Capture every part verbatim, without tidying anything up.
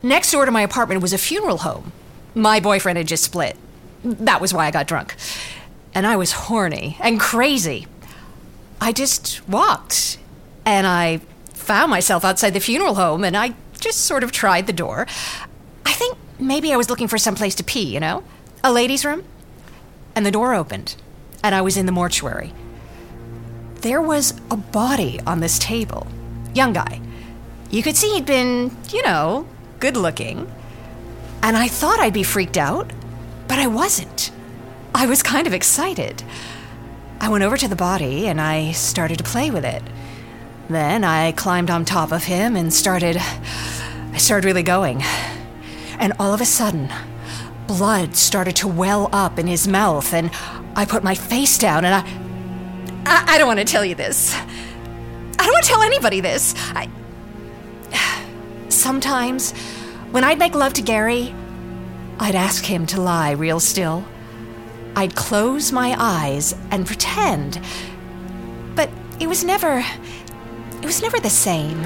Next door to my apartment was a funeral home. My boyfriend had just split. That was why I got drunk. And I was horny and crazy. I just walked, and I found myself outside the funeral home, and I just sort of tried the door. I think maybe I was looking for some place to pee, you know? A ladies' room. And the door opened, and I was in the mortuary. There was a body on this table. Young guy. You could see he'd been, you know, good looking. And I thought I'd be freaked out, but I wasn't. I was kind of excited. I went over to the body, and I started to play with it. Then I climbed on top of him and started... I started really going. And all of a sudden, blood started to well up in his mouth, and I put my face down, and I... I, I don't want to tell you this. I don't want to tell anybody this. I... Sometimes, when I'd make love to Gary, I'd ask him to lie real still. I'd close my eyes and pretend. But it was never... It was never the same.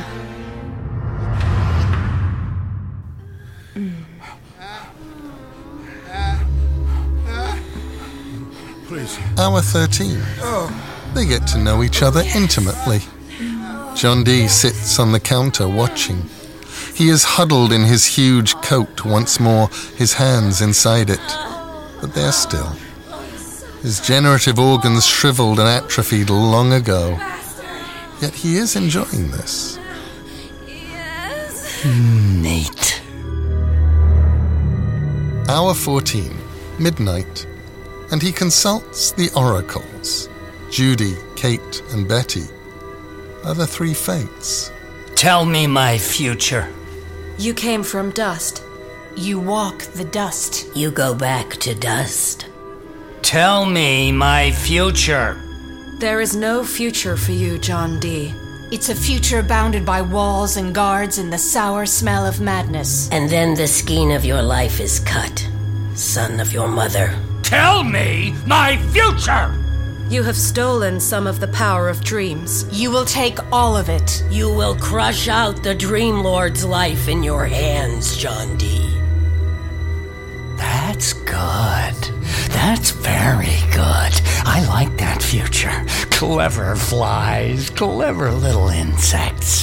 Mm. Please. Hour thirteen. Oh. They get to know each other intimately. John Dee sits on the counter watching. He is huddled in his huge coat once more, his hands inside it. But they're still. His generative organs shriveled and atrophied long ago. Yet he is enjoying this. Yes. Neat. Hour fourteen, midnight, and he consults the oracles. Judy, Kate, and Betty are the three fates. Tell me my future. You came from dust. You walk the dust. You go back to dust. Tell me my future. There is no future for you, John Dee. It's a future bounded by walls and guards and the sour smell of madness. And then the skein of your life is cut, son of your mother. Tell me my future! You have stolen some of the power of dreams. You will take all of it. You will crush out the Dream Lord's life in your hands, John Dee. That's good. That's very good. I like that future. Clever flies, clever little insects.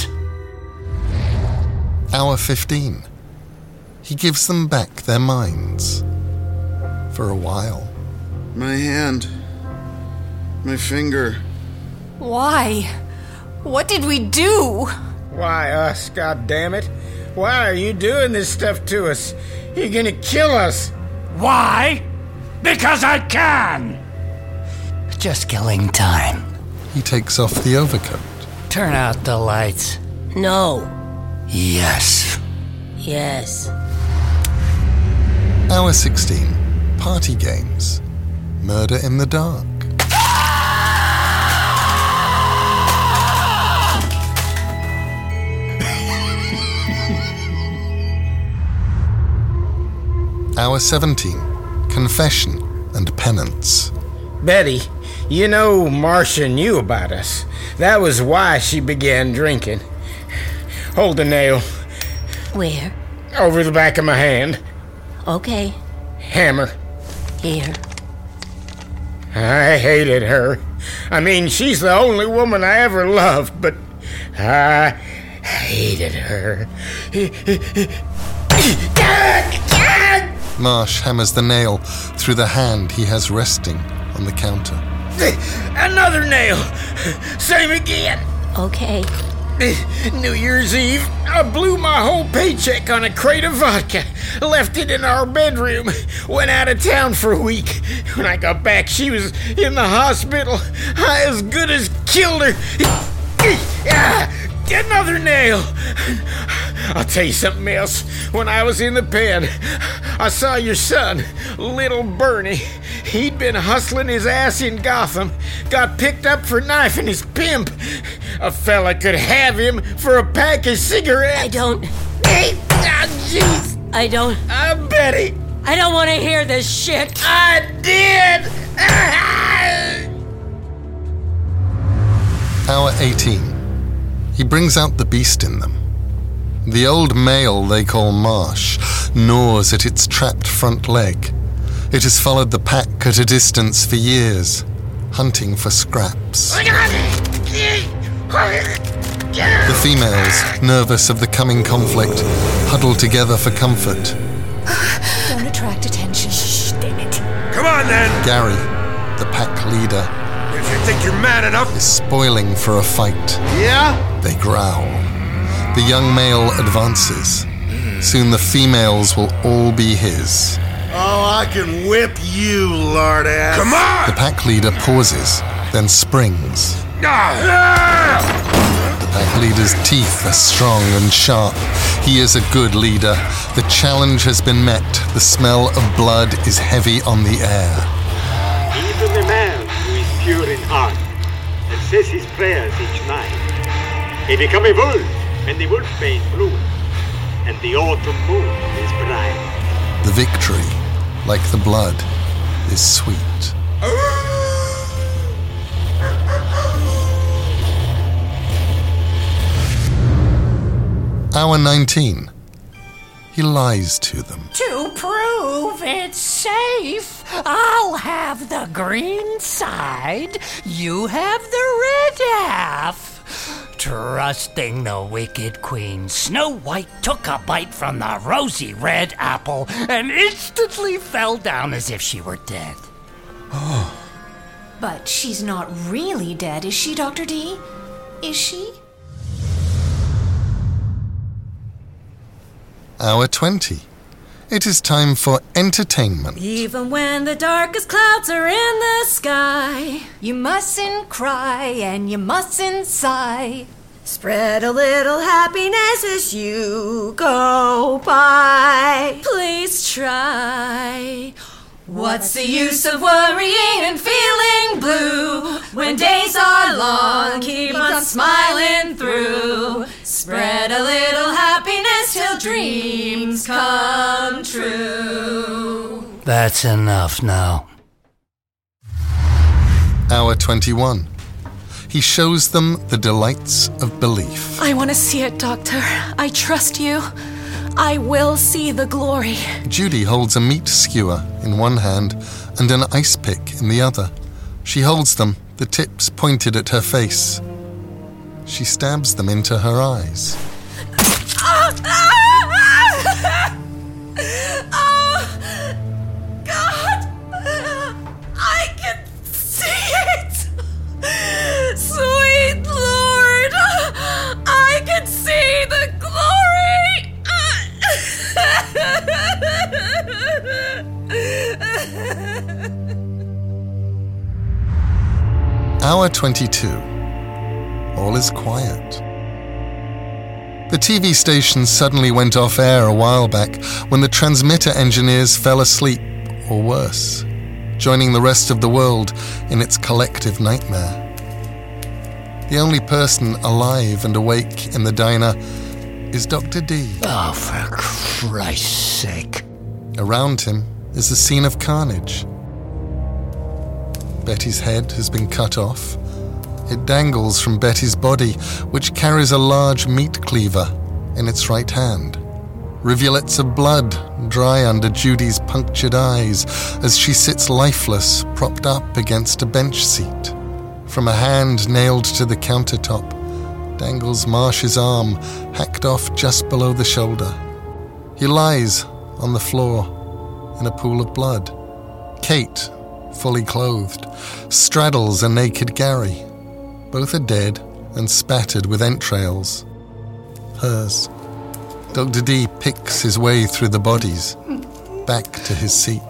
Hour fifteen. He gives them back their minds. For a while. My hand. My finger. Why? What did we do? Why us, goddammit? Why are you doing this stuff to us? You're gonna kill us. Why? Because I can! Just killing time. He takes off the overcoat. Turn out the lights. No. Yes. Yes. Hour sixteen. Party games. Murder in the dark. Hour seventeen. Confession and penance. Betty, you know Marcia knew about us. That was why she began drinking. Hold the nail. Where? Over the back of my hand. Okay. Hammer. Here. I hated her. I mean, she's the only woman I ever loved, but I hated her. Marsh hammers the nail through the hand he has resting on the counter. Another nail. Same again. Okay. New Year's Eve, I blew my whole paycheck on a crate of vodka. Left it in our bedroom. Went out of town for a week. When I got back, she was in the hospital. I as good as killed her. Another nail. I'll tell you something else. When I was in the pen, I saw your son, little Bernie. He'd been hustling his ass in Gotham. Got picked up for knifing his pimp. A fella could have him for a pack of cigarettes. I don't... Ah, jeez. I don't... Uh, Betty. I don't want to hear this shit. I did. Hour eighteen. He brings out the beast in them. The old male they call Marsh gnaws at its trapped front leg. It has followed the pack at a distance for years, hunting for scraps. The females, nervous of the coming conflict, huddle together for comfort. Don't attract attention. Shh, damn it. Come on, then. Gary, the pack leader, If you think you're man enough. is spoiling for a fight. Yeah? They growl. The young male advances. Soon the females will all be his. Oh, I can whip you, lard ass. Come on! The pack leader pauses, then springs. Ah! The pack leader's teeth are strong and sharp. He is a good leader. The challenge has been met. The smell of blood is heavy on the air. Even the man who is pure in heart and says his prayers each night, he become a wolf, and the wolfbane blooms, and the autumn moon is bright. The victory, like the blood, is sweet. Hour nineteen. He lies to them. To prove it's safe, I'll have the green side, you have the red half. Trusting the wicked queen, Snow White took a bite from the rosy red apple and instantly fell down as if she were dead. But she's not really dead, is she, Doctor D? Is she? Hour twenty. It is time for entertainment. Even when the darkest clouds are in the sky, You mustn't cry and you mustn't sigh. spread a little happiness as you go by. Please try. What's the use of worrying and feeling blue when days are long? Keep on smiling through. Spread a little happiness till dreams come true. That's enough now. Hour twenty-one. He shows them the delights of belief. I want to see it, Doctor. I trust you. I will see the glory. Judy holds a meat skewer in one hand and an ice pick in the other. She holds them, the tips pointed at her face. She stabs them into her eyes. Oh, God! I can see it! Sweet Lord! I can see the glory! Hour twenty-two. All is quiet. The T V station suddenly went off air a while back when the transmitter engineers fell asleep, or worse, joining the rest of the world in its collective nightmare. The only person alive and awake in the diner is Doctor D. Oh, for Christ's sake. Around him is a scene of carnage. Betty's head has been cut off. It dangles from Betty's body, which carries a large meat cleaver in its right hand. Rivulets of blood dry under Judy's punctured eyes as she sits lifeless, propped up against a bench seat. From a hand nailed to the countertop dangles Marsh's arm, hacked off just below the shoulder. He lies on the floor in a pool of blood. Kate, fully clothed, straddles a naked Gary. Both are dead and spattered with entrails. Hers. Doctor D picks his way through the bodies, back to his seat.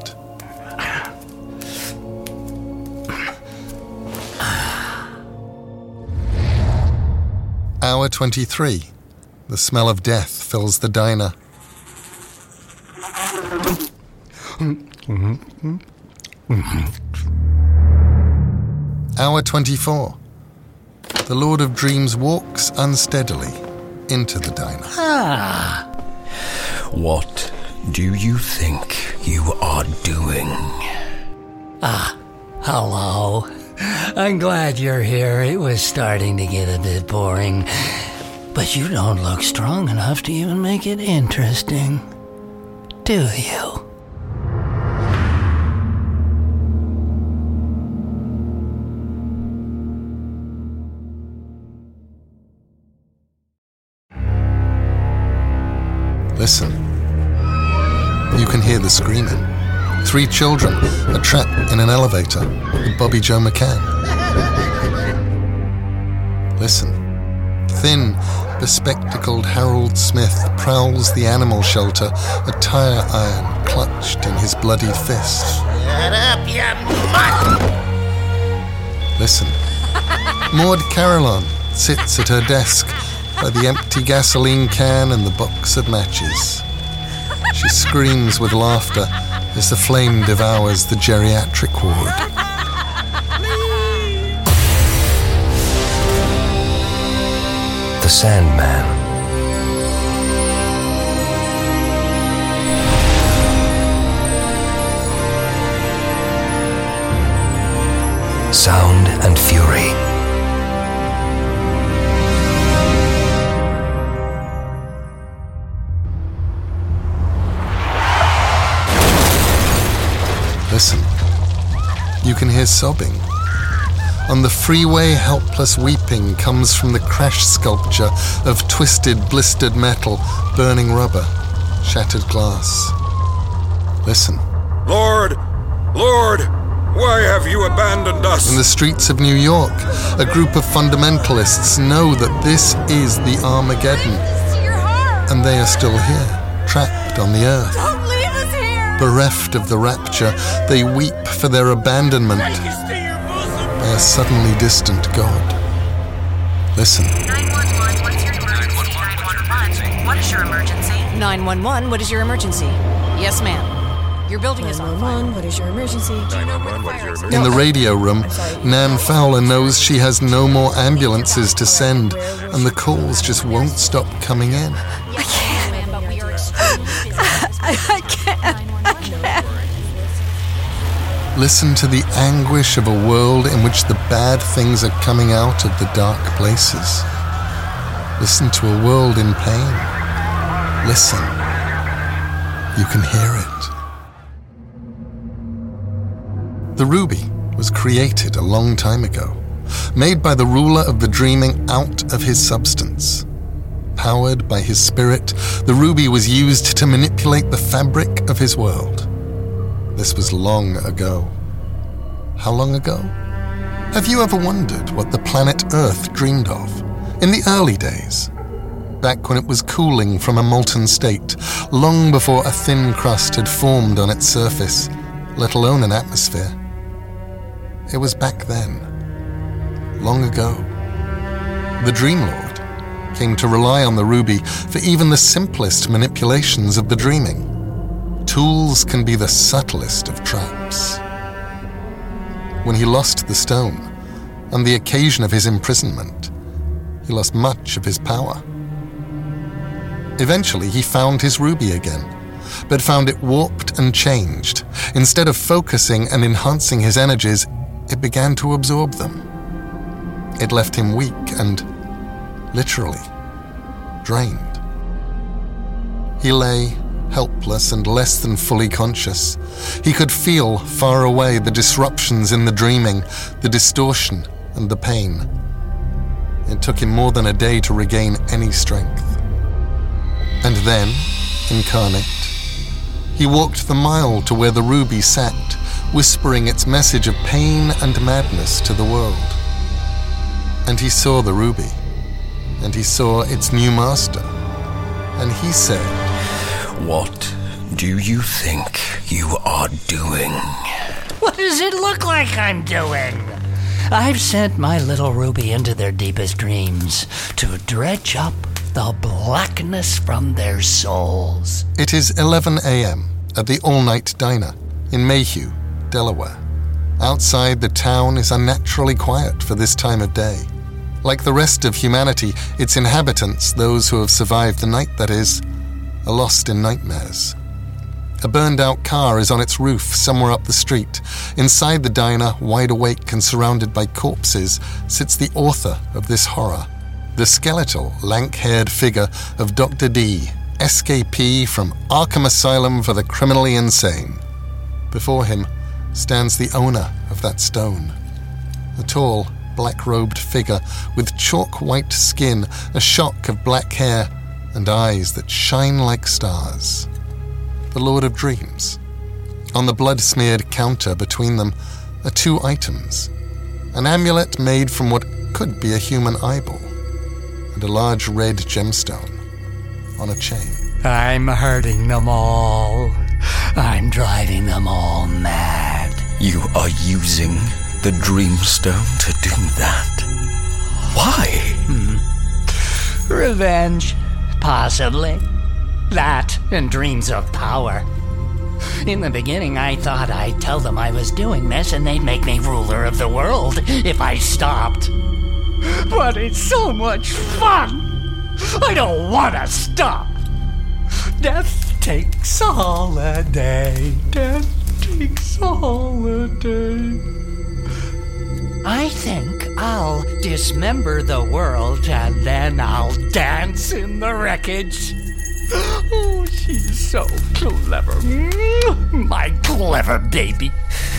Hour twenty-three. The smell of death fills the diner. Hour twenty-four. The Lord of Dreams walks unsteadily into the diner. Ah. What do you think you are doing? Ah, hello. I'm glad you're here. It was starting to get a bit boring. But you don't look strong enough to even make it interesting, do you? Listen. You can hear the screaming. Three children are trapped in an elevator with Bobby Joe McCann. Listen. Thin, bespectacled Harold Smith prowls the animal shelter, a tire iron clutched in his bloodied fist. Shut up, you mutt! Listen. Maud Carillon sits at her desk by the empty gasoline can and the box of matches. She screams with laughter as the flame devours the geriatric ward. The Sandman. Sound and Fury. Listen. You can hear sobbing. On the freeway, helpless weeping comes from the crash sculpture of twisted, blistered metal, burning rubber, shattered glass. Listen. Lord! Lord! Why have you abandoned us? In the streets of New York, a group of fundamentalists know that this is the Armageddon. And they are still here, trapped on the earth. Don't leave us here! Bereft of the rapture, they weep for their abandonment by a suddenly distant God. Listen. nine one one, what is your emergency? What is your emergency? nine one one, what is your emergency? Yes, ma'am. Your building is on fire. What is your emergency? nine one one, what is your emergency? In the radio room, Nan Fowler knows she has no more ambulances to send, and the calls just won't stop coming in. I can't. I, I can't. I can't. Listen to the anguish of a world in which the bad things are coming out of the dark places. Listen to a world in pain. Listen. You can hear it. The ruby was created a long time ago, made by the ruler of the dreaming out of his substance. Powered by his spirit, the ruby was used to manipulate the fabric of his world. This was long ago. How long ago? Have you ever wondered what the planet Earth dreamed of? In the early days, back when it was cooling from a molten state, long before a thin crust had formed on its surface, let alone an atmosphere. It was back then, long ago. The Dream Lord came to rely on the ruby for even the simplest manipulations of the dreaming. Tools can be the subtlest of traps. When he lost the stone, on the occasion of his imprisonment, he lost much of his power. Eventually, he found his ruby again, but found it warped and changed. Instead of focusing and enhancing his energies, it began to absorb them. It left him weak and, literally, drained. He lay helpless and less than fully conscious. He could feel far away the disruptions in the dreaming, the distortion and the pain. It took him more than a day to regain any strength. And then, incarnate, he walked the mile to where the ruby sat, whispering its message of pain and madness to the world. And he saw the ruby, and he saw its new master, and he said, "What do you think you are doing?" What does it look like I'm doing? I've sent my little ruby into their deepest dreams to dredge up the blackness from their souls. It is eleven a.m. at the All-Night Diner in Mayhew, Delaware. Outside, the town is unnaturally quiet for this time of day. Like the rest of humanity, its inhabitants, those who have survived the night that is, are lost in nightmares. A burned-out car is on its roof somewhere up the street. Inside the diner, wide awake and surrounded by corpses, sits the author of this horror, the skeletal, lank-haired figure of Doctor D, escapee from Arkham Asylum for the criminally insane. Before him stands the owner of that stone, a tall, black-robed figure with chalk-white skin, a shock of black hair, and eyes that shine like stars. The Lord of Dreams. On the blood-smeared counter between them are two items, an amulet made from what could be a human eyeball, and a large red gemstone on a chain. I'm hurting them all. I'm driving them all mad. You are using the Dreamstone to do that? Why? Hmm. Revenge, possibly. That and dreams of power. In the beginning, I thought I'd tell them I was doing this and they'd make me ruler of the world if I stopped. But it's so much fun! I don't want to stop! Death takes a holiday. Death takes a holiday. I think I'll dismember the world and then I'll dance in the wreckage. Oh, she's so clever. My clever baby.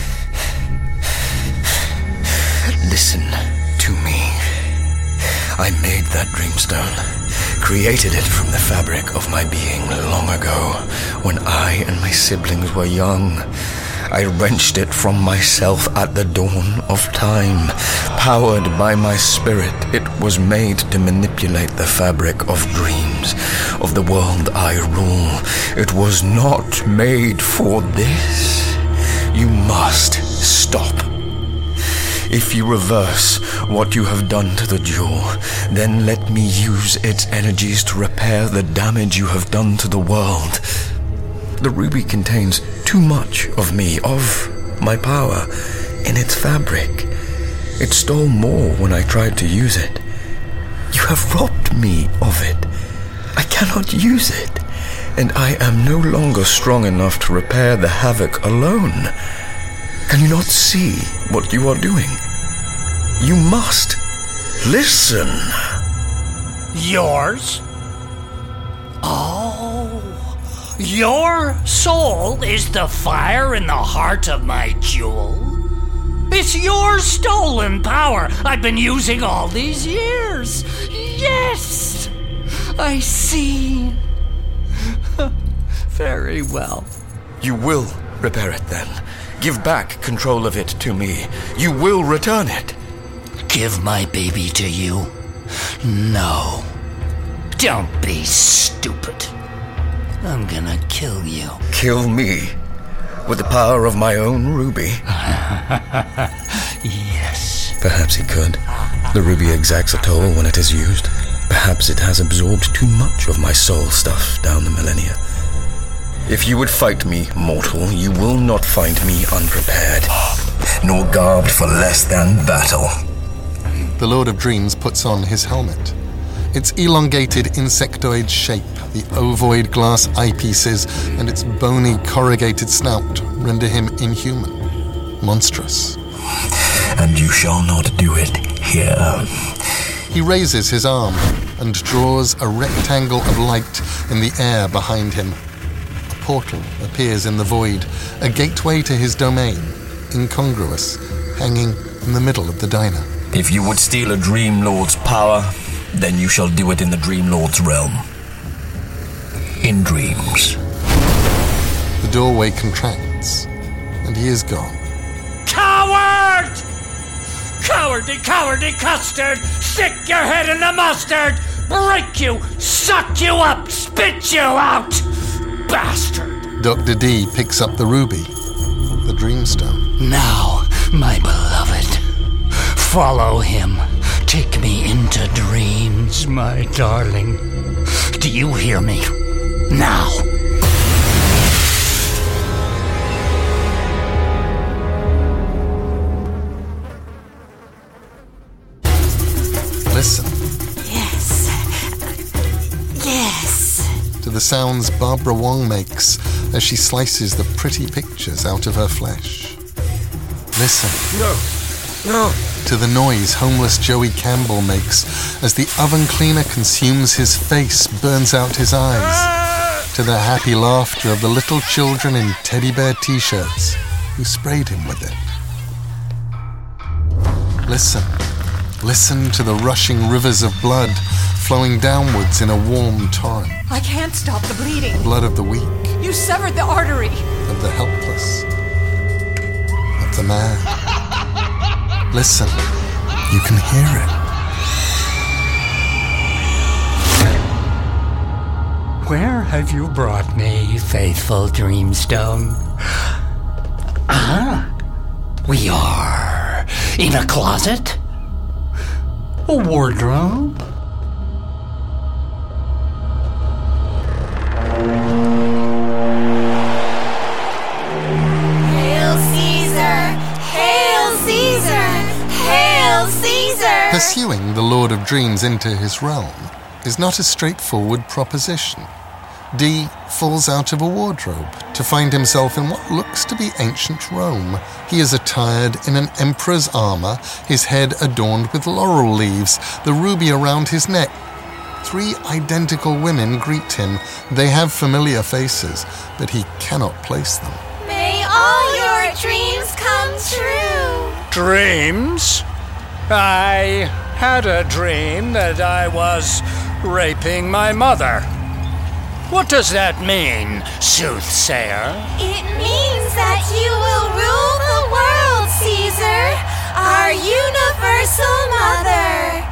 Listen to me. I made that Dreamstone, created it from the fabric of my being long ago, when I and my siblings were young. I wrenched it from myself at the dawn of time. Powered by my spirit, it was made to manipulate the fabric of dreams, of the world I rule. It was not made for this. You must stop. If you reverse what you have done to the jewel, then let me use its energies to repair the damage you have done to the world. The ruby contains too much of me, of my power, in its fabric. It stole more when I tried to use it. You have robbed me of it. I cannot use it, and I am no longer strong enough to repair the havoc alone. Can you not see what you are doing? You must listen. Yours? Oh, your soul is the fire in the heart of my jewel. It's your stolen power I've been using all these years. Yes, I see. Very well. You will repair it then. Give back control of it to me. You will return it. Give my baby to you? No. Don't be stupid. I'm gonna kill you. Kill me? With the power of my own ruby? Yes. Perhaps he could. The ruby exacts a toll when it is used. Perhaps it has absorbed too much of my soul stuff down the millennia. If you would fight me, mortal, you will not find me unprepared, nor garbed for less than battle. The Lord of Dreams puts on his helmet. Its elongated insectoid shape, the ovoid glass eyepieces, and its bony corrugated snout render him inhuman, monstrous. And you shall not do it here. He raises his arm and draws a rectangle of light in the air behind him. A portal appears in the void, a gateway to his domain, incongruous, hanging in the middle of the diner. If you would steal a Dream Lord's power, then you shall do it in the Dream Lord's realm. In dreams. The doorway contracts, and he is gone. Coward! Cowardly, cowardly custard! Stick your head in the mustard! Break you! Suck you up! Spit you out! Bastard! Doctor D picks up the ruby, the Dreamstone. Now, my beloved, follow him. Take me into dreams, my darling. Do you hear me? Now! Listen. Yes. Yes. To the sounds Barbara Wong makes as she slices the pretty pictures out of her flesh. Listen. No. No. To the noise homeless Joey Campbell makes as the oven cleaner consumes his face, burns out his eyes. To the happy laughter of the little children in teddy bear t-shirts who sprayed him with it. Listen. Listen to the rushing rivers of blood flowing downwards in a warm torrent. I can't stop the bleeding. Blood of the weak. You severed the artery. Of the helpless. Of the man. Listen. You can hear it. Where have you brought me, faithful Dreamstone? Ah, we are in a closet? A wardrobe? Hail Caesar! Hail Caesar! Hail Caesar! Pursuing the Lord of Dreams into his realm is not a straightforward proposition. Dee falls out of a wardrobe to find himself in what looks to be ancient Rome. He is attired in an emperor's armor, his head adorned with laurel leaves, the ruby around his neck. Three identical women greet him. They have familiar faces, but he cannot place them. May all your dreams come true! Dreams? I had a dream that I was raping my mother. What does that mean, soothsayer? It means that you will rule the world, Caesar, our universal mother.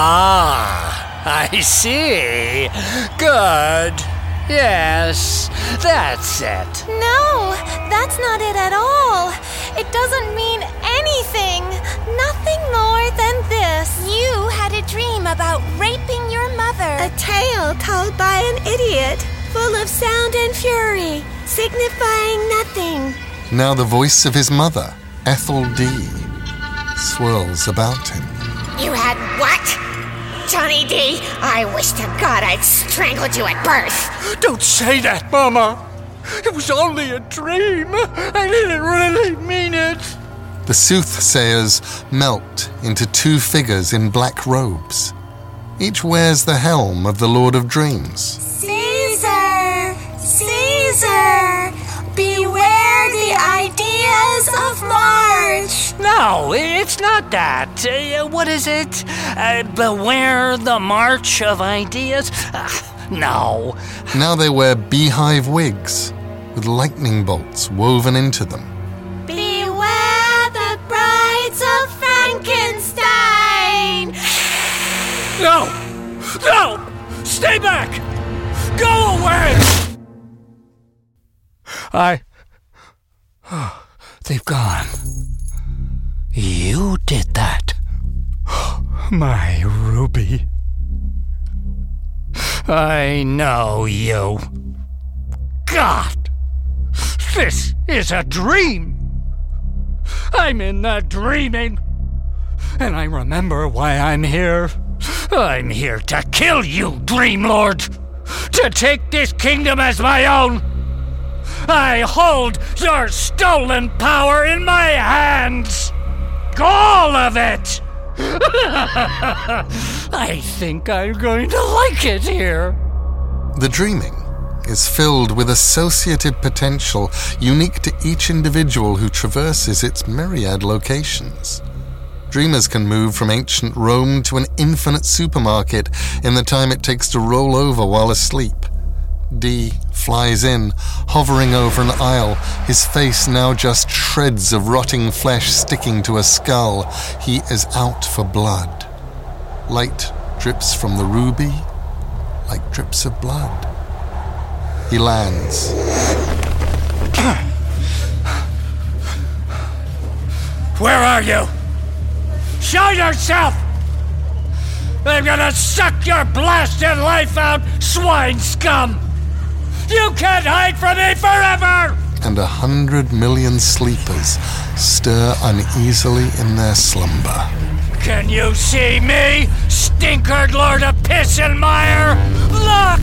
Ah, I see. Good. Yes, that's it. No, that's not it at all. It doesn't mean anything. Nothing more than this. You had a dream about raping your mother. A tale told by an idiot, full of sound and fury, signifying nothing. Now the voice of his mother, Ethel Dee, swirls about him. You had what? Johnny D, I wish to God I'd strangled you at birth. Don't say that, Mama. It was only a dream. I didn't really mean it. The soothsayers melt into two figures in black robes. Each wears the helm of the Lord of Dreams. Caesar! Caesar! Beware the ideas of March! No, it's not that. Uh, what is it? Uh, beware the march of ideas? Uh, no. Now they wear beehive wigs with lightning bolts woven into them. Beware the brides of Frankenstein! No! No! Stay back! Go away! I... Oh, they've gone. You did that. My Ruby. I know you. God! This is a dream! I'm in the dreaming! And I remember why I'm here. I'm here to kill you, Dream Lord! To take this kingdom as my own! I hold your stolen power in my hands! All of it! I think I'm going to like it here. The dreaming is filled with associative potential unique to each individual who traverses its myriad locations. Dreamers can move from ancient Rome to an infinite supermarket in the time it takes to roll over while asleep. Dee flies in, hovering over an aisle, his face now just shreds of rotting flesh sticking to a skull. He is out for blood. Light drips from the ruby like drips of blood. He lands. Where are you? Show yourself! I'm gonna suck your blasted life out, swine scum! You can't hide from me forever! And a hundred million sleepers stir uneasily in their slumber. Can you see me, stinkered Lord of Piss and Mire? Look!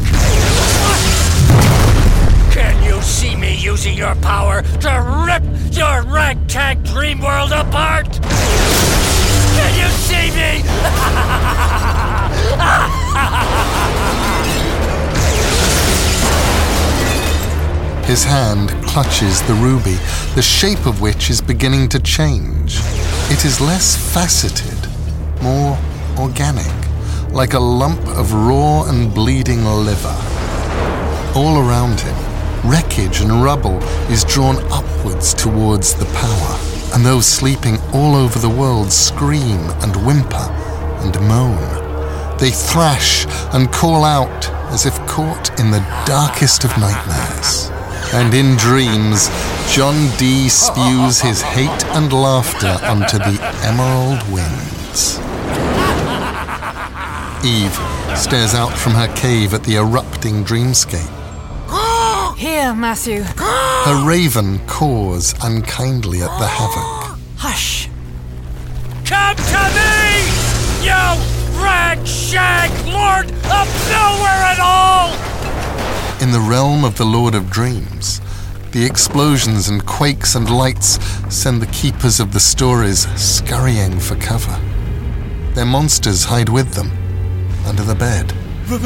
Can you see me using your power to rip your ragtag dream world apart? Can you see me? His hand clutches the ruby, the shape of which is beginning to change. It is less faceted, more organic, like a lump of raw and bleeding liver. All around him, wreckage and rubble is drawn upwards towards the power, and those sleeping all over the world scream and whimper and moan. They thrash and call out as if caught in the darkest of nightmares. And in dreams, John Dee spews his hate and laughter onto the emerald winds. Eve stares out from her cave at the erupting dreamscape. Here, Matthew. Her raven caws unkindly at the havoc. Hush. Come to me, you rag-shag lord of nowhere at all! In the realm of the Lord of Dreams, the explosions and quakes and lights send the keepers of the stories scurrying for cover. Their monsters hide with them, under the bed.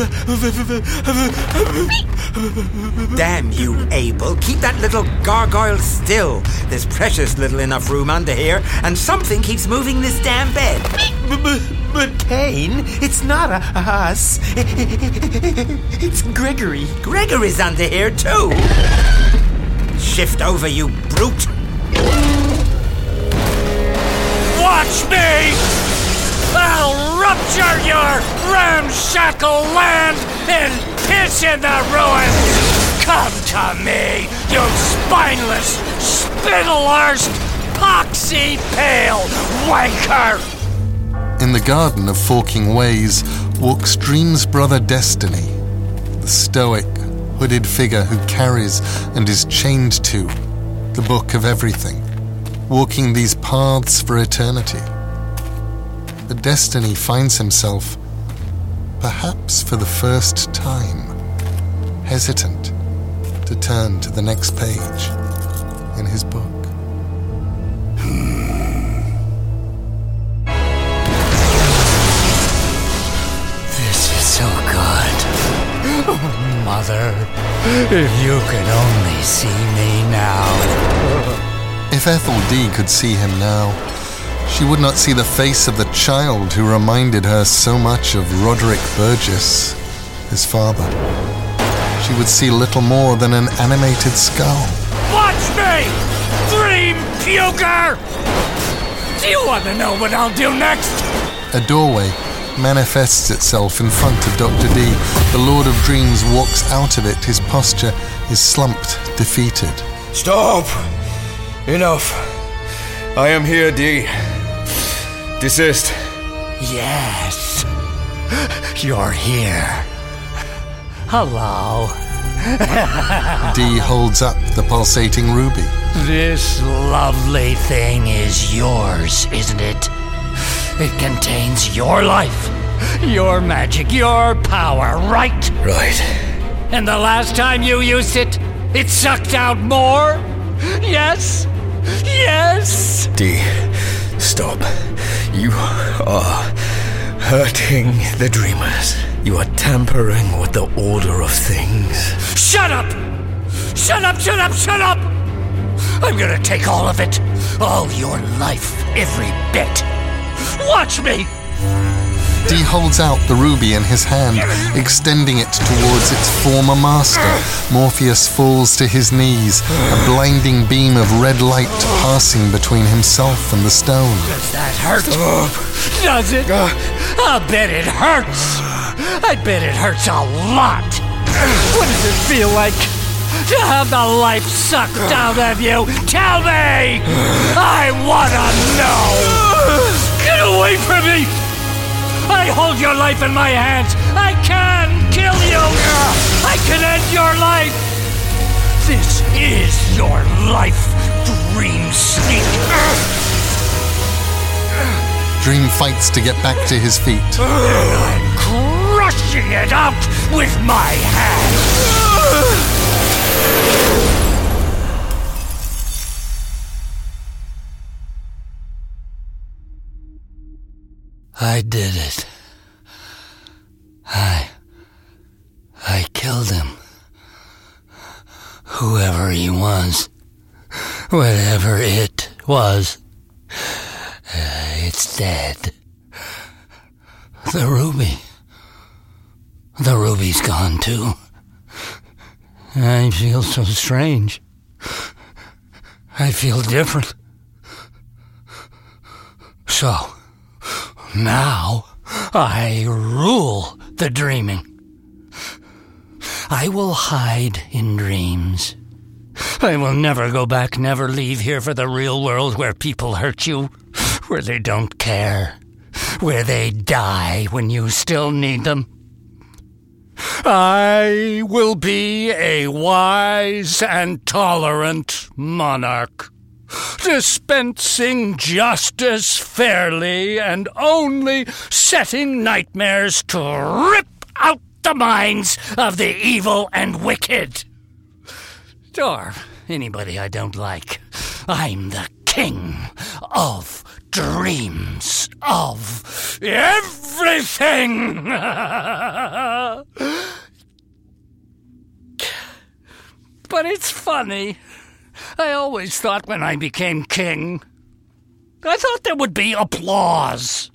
Damn you, Abel. Keep that little gargoyle still. There's precious little enough room under here, and something keeps moving this damn bed. But Cain, it's not a us. It's Gregory. Gregory's under here, too. Shift over, you brute. Watch me! I'll rupture your ramshackle land and piss in the ruins! Come to me, you spineless, spittle-arsed, poxy pale wanker! In the garden of Forking Ways walks Dream's brother Destiny, the stoic, hooded figure who carries and is chained to the book of everything, walking these paths for eternity. But Destiny finds himself, perhaps for the first time, hesitant to turn to the next page in his book. So good. Oh, Mother, if you could only see me now. If Ethel Dee could see him now, she would not see the face of the child who reminded her so much of Roderick Burgess, his father. She would see little more than an animated skull. Watch me, Dream Puker! Do you want to know what I'll do next? A doorway manifests itself in front of Doctor Dee. The Lord of Dreams walks out of it. His posture is slumped, defeated. Stop! Enough. I am here, Dee. Desist. Yes. You're here. Hello. Dee holds up the pulsating ruby. This lovely thing is yours, isn't it? It contains your life, your magic, your power, right? Right. And the last time you used it, it sucked out more? Yes? Yes? Dee, stop. You are hurting the dreamers. You are tampering with the order of things. Shut up! Shut up, shut up, shut up! I'm gonna take all of it. All your life, every bit. Watch me! Dee holds out the ruby in his hand, extending it towards its former master. Morpheus falls to his knees, a blinding beam of red light passing between himself and the stone. Does that hurt? Does it? I'll bet it hurts. I bet it hurts a lot. What does it feel like to have the life sucked out of you? Tell me! I wanna know! Get away from me! I hold your life in my hands! I can kill you! I can end your life! This is your life, Dream Sneak! Dream fights to get back to his feet. And I'm crushing it out with my hands! I did it. I... I killed him. Whoever he was. Whatever it was. Uh, it's dead. The ruby. The ruby's gone too. I feel so strange. I feel different. So, now I rule the dreaming. I will hide in dreams. I will never go back, never leave here for the real world where people hurt you, where they don't care, where they die when you still need them. I will be a wise and tolerant monarch, dispensing justice fairly and only setting nightmares to rip out the minds of the evil and wicked. Or anybody I don't like. I'm the king of dreams, of everything. But it's funny. I always thought when I became king, I thought there would be applause.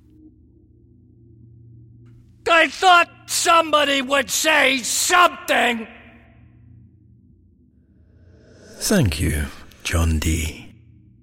I thought somebody would say something. Thank you, John Dee.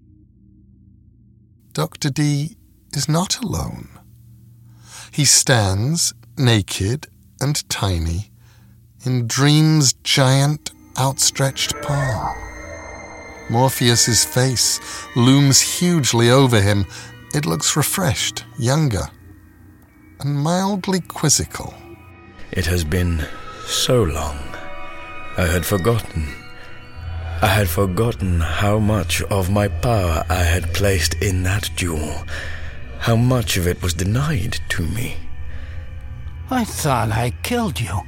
Doctor Dee is not alone. He stands, naked and tiny, in Dream's giant outstretched palm. Morpheus's face looms hugely over him. It looks refreshed, younger, and mildly quizzical. It has been so long. I had forgotten. I had forgotten how much of my power I had placed in that jewel, how much of it was denied to me. I thought I killed you.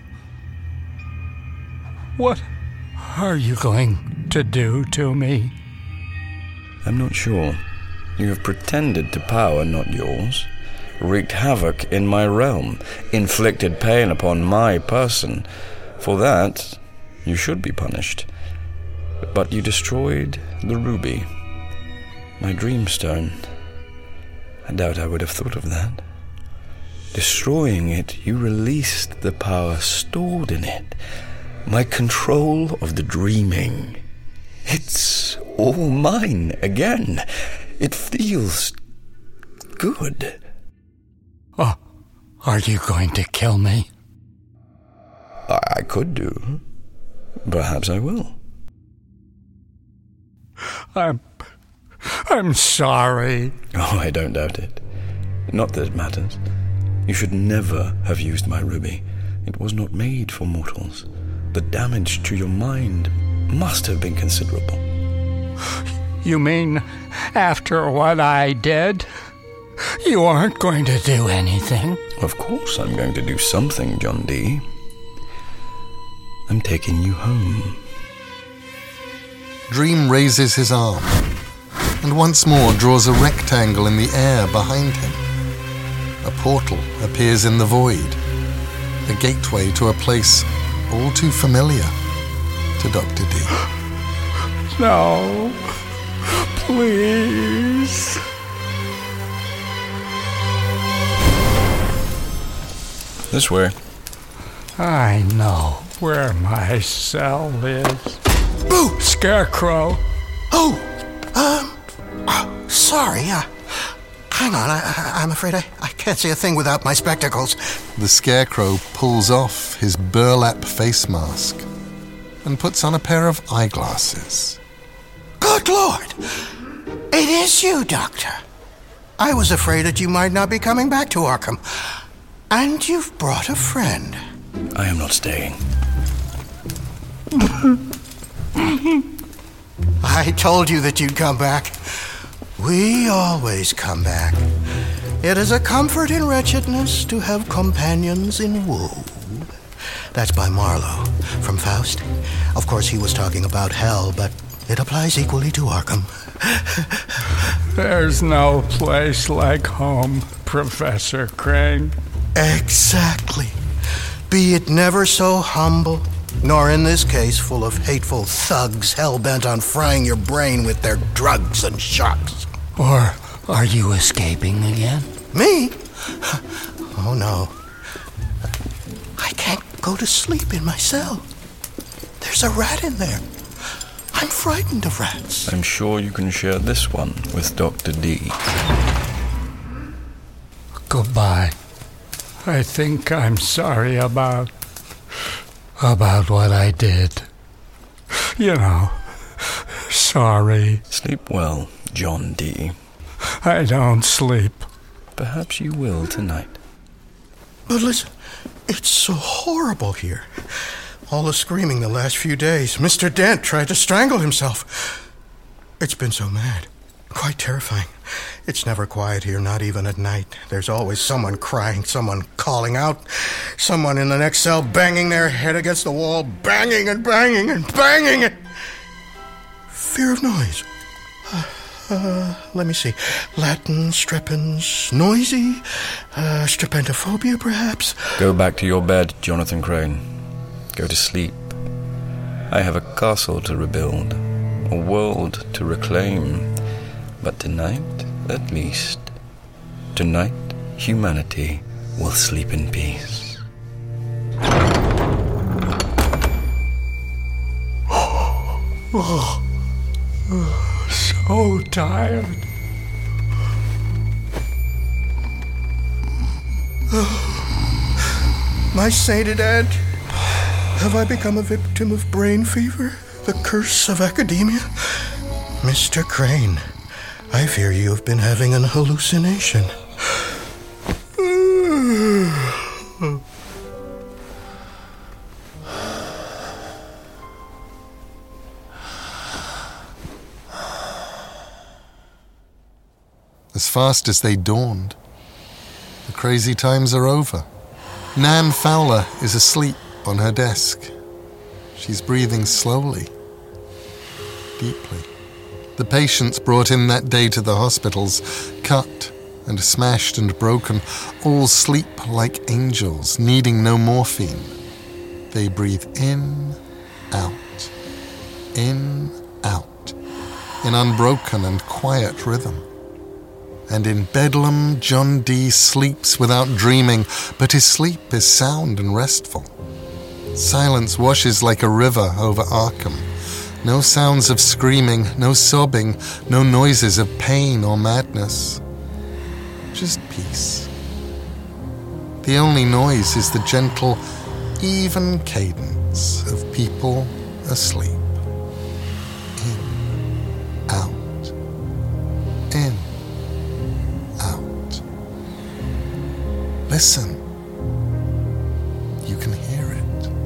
What are you going to do to me? I'm not sure. You have pretended to power not yours, wreaked havoc in my realm, inflicted pain upon my person. For that, you should be punished. But you destroyed the ruby, my dreamstone. I doubt I would have thought of that. Destroying it, you released the power stored in it, my control of the dreaming. It's all mine again. It feels good. Oh, are you going to kill me? I, I could do. Perhaps I will. I'm... I'm sorry. Oh, I don't doubt it. Not that it matters. You should never have used my ruby. It was not made for mortals. The damage to your mind must have been considerable. You mean after what I did, you aren't going to do anything? Of course I'm going to do something, John Dee. I'm taking you home. Dream raises his arm and once more draws a rectangle in the air behind him. A portal appears in the void, a gateway to a place all too familiar to Doctor Dee. No, please. This way. I know where my cell is. Boo! Scarecrow. Oh, um, oh, sorry. Uh, hang on, I, I, I'm afraid I, I can't see a thing without my spectacles. The Scarecrow pulls off his burlap face mask and puts on a pair of eyeglasses. Good Lord! It is you, Doctor. I was afraid that you might not be coming back to Arkham. And you've brought a friend. I am not staying. I told you that you'd come back. We always come back. It is a comfort in wretchedness to have companions in woe. That's by Marlowe, from Faust. Of course, he was talking about hell, but it applies equally to Arkham. There's no place like home, Professor Crane. Exactly. Be it never so humble, nor in this case full of hateful thugs hell-bent on frying your brain with their drugs and shocks. Or are you escaping again? Me? Oh, no. I can't go to sleep in my cell. There's a rat in there. I'm frightened of rats. I'm sure you can share this one with Doctor D. Goodbye. I think I'm sorry about... about what I did. You know, sorry. Sleep well, John D. I don't sleep. Perhaps you will tonight. But listen, it's so horrible here. All the screaming the last few days. Mister Dent tried to strangle himself. It's been so mad. Quite terrifying. It's never quiet here, not even at night. There's always someone crying, someone calling out, someone in the next cell banging their head against the wall, banging and banging and banging and... Fear of noise. Uh, uh, let me see. Latin, strepens, noisy, uh, strepentophobia, perhaps? Go back to your bed, Jonathan Crane. Go to sleep. I have a castle to rebuild, a world to reclaim. But tonight, at least, tonight, humanity will sleep in peace. Oh, so tired. My sainted aunt, have I become a victim of brain fever? The curse of academia? Mister Crane, I fear you have been having an hallucination. As fast as they dawned, the crazy times are over. Nan Fowler is asleep on her desk. She's breathing slowly, deeply. The patients brought in that day to the hospitals, cut and smashed and broken, all sleep like angels, needing no morphine. They breathe in, out, in, out, in unbroken and quiet rhythm. And in Bedlam, John D. sleeps without dreaming, but his sleep is sound and restful. Silence washes like a river over Arkham. No sounds of screaming, no sobbing, no noises of pain or madness. Just peace. The only noise is the gentle, even cadence of people asleep. In, out, in, out. Listen. You can hear it.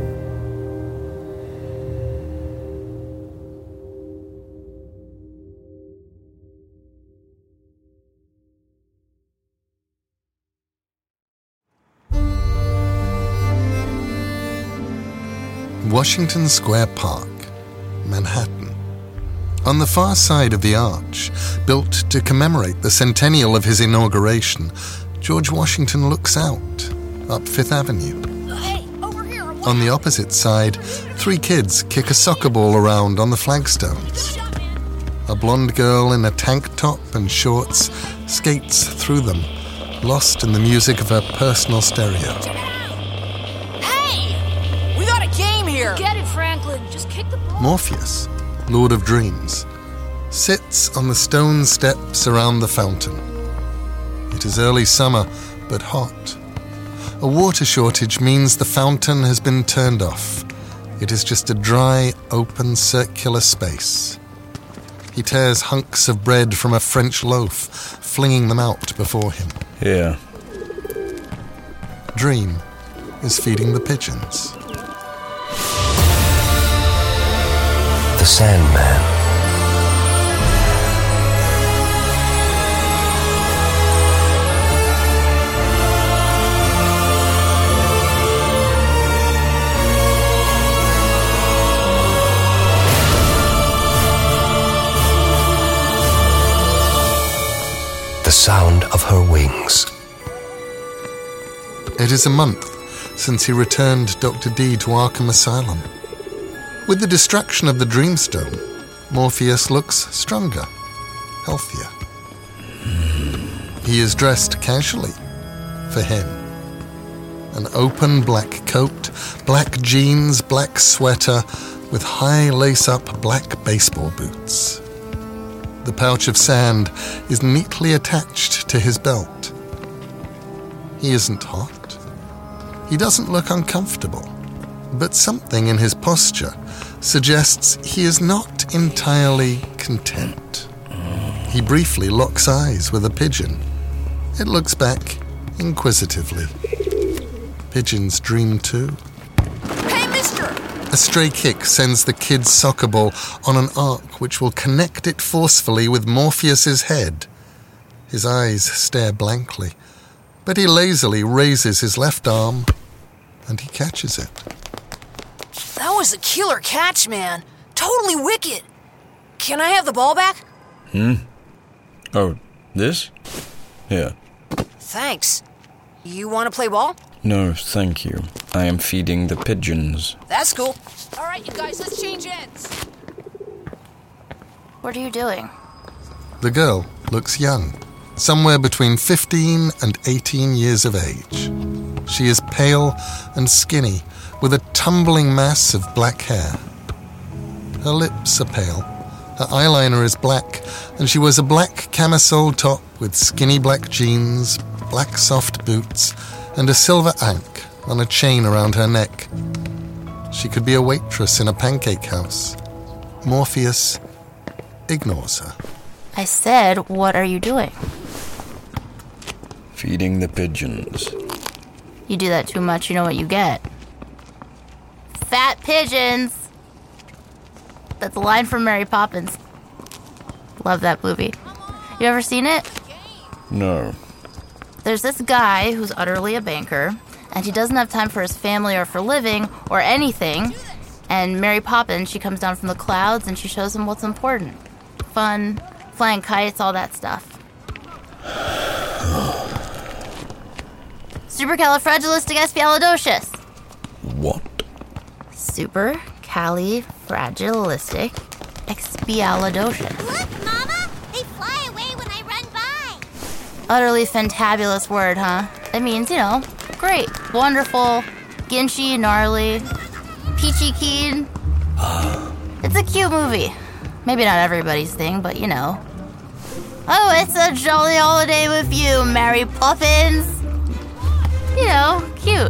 Washington Square Park, Manhattan. On the far side of the arch, built to commemorate the centennial of his inauguration, George Washington looks out, up Fifth Avenue. Hey, over here. On the opposite side, three kids kick a soccer ball around on the flagstones. A blonde girl in a tank top and shorts skates through them, lost in the music of her personal stereo. Hey! We got a game here! Get it, Franklin. Just kick the ball. Morpheus, Lord of Dreams, sits on the stone steps around the fountain. It is early summer, but hot. A water shortage means the fountain has been turned off. It is just a dry, open, circular space. He tears hunks of bread from a French loaf, flinging them out before him. Here. Dream is feeding the pigeons. The Sandman. The sound of her wings It is a month since he returned Doctor D to Arkham Asylum. With the destruction of the Dreamstone, Morpheus looks stronger, healthier. He is dressed casually, for him. An open black coat, black jeans, black sweater, with high lace-up black baseball boots. The pouch of sand is neatly attached to his belt. He isn't hot. He doesn't look uncomfortable, but something in his posture suggests he is not entirely content. He briefly locks eyes with a pigeon. It looks back inquisitively. Pigeons dream too. Hey, mister! A stray kick sends the kid's soccer ball on an arc which will connect it forcefully with Morpheus's head. His eyes stare blankly, but he lazily raises his left arm and he catches it. That was a killer catch, man. Totally wicked. Can I have the ball back? Hmm? Oh, this? Here. Thanks. You want to play ball? No, thank you. I am feeding the pigeons. That's cool. All right, you guys, let's change ends. What are you doing? The girl looks young, somewhere between fifteen and eighteen years of age. She is pale and skinny, with a tumbling mass of black hair. Her lips are pale, her eyeliner is black, and she wears a black camisole top with skinny black jeans, black soft boots, and a silver ankh on a chain around her neck. She could be a waitress in a pancake house. Morpheus ignores her. I said, what are you doing? Feeding the pigeons. You do that too much, you know what you get. Fat pigeons! That's a line from Mary Poppins. Love that movie. You ever seen it? No. There's this guy who's utterly a banker, and he doesn't have time for his family or for living or anything. And Mary Poppins, she comes down from the clouds and she shows him what's important. Fun, flying kites, all that stuff. Supercalifragilisticexpialidocious. What? Supercalifragilisticexpialidocious. Look, Mama! They fly away when I run by. Utterly fantabulous word, huh? It means, you know, great, wonderful, ginchy, gnarly, peachy keen. It's a cute movie. Maybe not everybody's thing, but you know. Oh, it's a jolly holiday with you, Mary Poppins. You know, cute.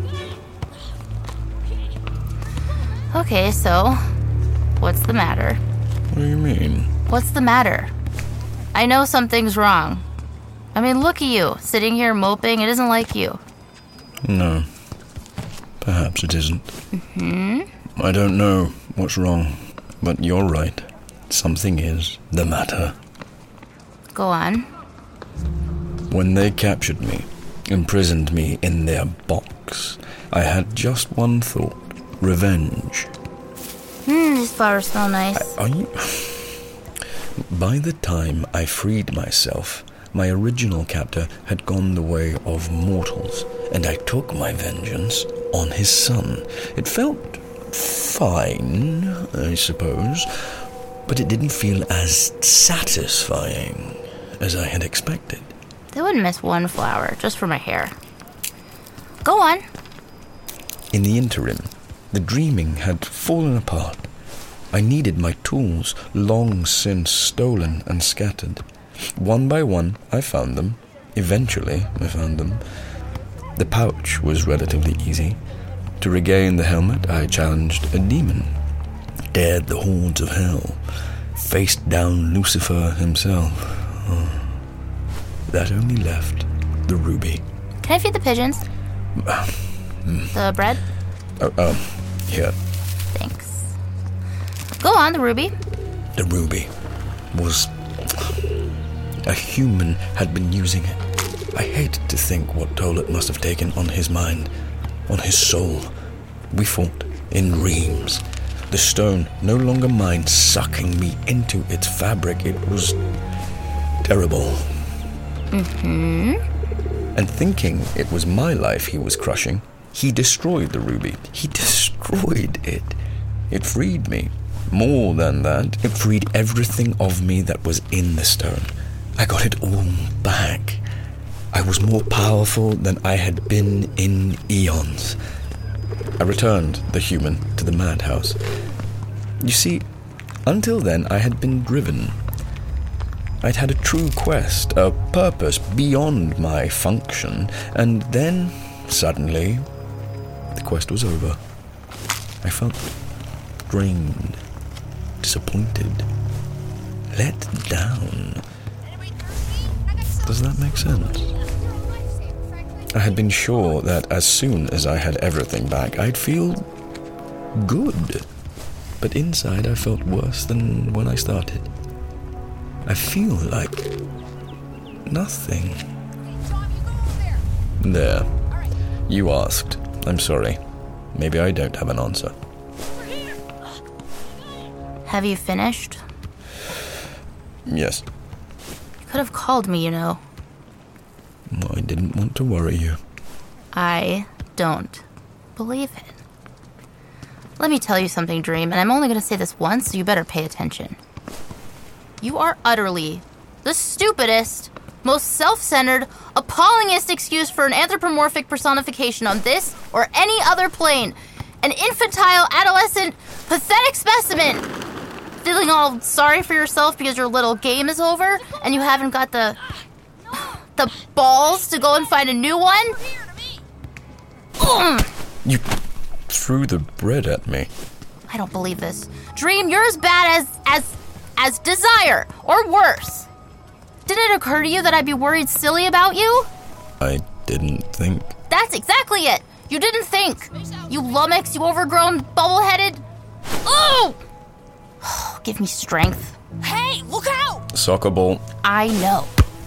Okay, so, what's the matter? What do you mean? What's the matter? I know something's wrong. I mean, look at you, sitting here moping. It isn't like you. No. Perhaps it isn't. Mm-hmm. I don't know what's wrong, but you're right. Something is the matter. Go on. When they captured me, imprisoned me in their box, I had just one thought. Revenge. Hmm, these flowers smell nice. I, are you... By the time I freed myself, my original captor had gone the way of mortals, and I took my vengeance on his son. It felt fine, I suppose, but it didn't feel as satisfying as I had expected. They wouldn't miss one flower, just for my hair. Go on. In the interim, the dreaming had fallen apart. I needed my tools, long since stolen and scattered. One by one, I found them. Eventually, I found them. The pouch was relatively easy. To regain the helmet, I challenged a demon, dared the hordes of hell, faced down Lucifer himself. Oh. That only left the ruby. Can I feed the pigeons? The bread? Oh, um, here. Thanks. Go on, the ruby. The ruby was... A human had been using it. I hated to think what toll it must have taken on his mind, on his soul. We fought in reams. The stone no longer mind sucking me into its fabric. It was terrible. Mm-hmm. And thinking it was my life he was crushing, he destroyed the ruby. He destroyed it. It freed me. More than that, it freed everything of me that was in the stone. I got it all back. I was more powerful than I had been in eons. I returned the human to the madhouse. You see, until then I had been driven. I'd had a true quest, a purpose beyond my function, and then, suddenly, the quest was over. I felt drained, disappointed, let down. Does that make sense? I had been sure that as soon as I had everything back, I'd feel good. But inside I felt worse than when I started. I feel like nothing. There. You asked. I'm sorry. Maybe I don't have an answer. Have you finished? Yes. You could have called me, you know. I didn't want to worry you. I don't believe it. Let me tell you something, Dream, and I'm only going to say this once, so you better pay attention. You are utterly the stupidest, most self-centered, appallingest excuse for an anthropomorphic personification on this or any other plane. An infantile, adolescent, pathetic specimen. Feeling all sorry for yourself because your little game is over and you haven't got the... the balls to go and find a new one? You threw the bread at me. I don't believe this. Dream, you're as bad as... as... as Desire, or worse. Did it occur to you that I'd be worried silly about you? I didn't think. That's exactly it. You didn't think. You lummox, you overgrown, bubble-headed... Oh! Give me strength. Hey, look out! Soccer ball. I know.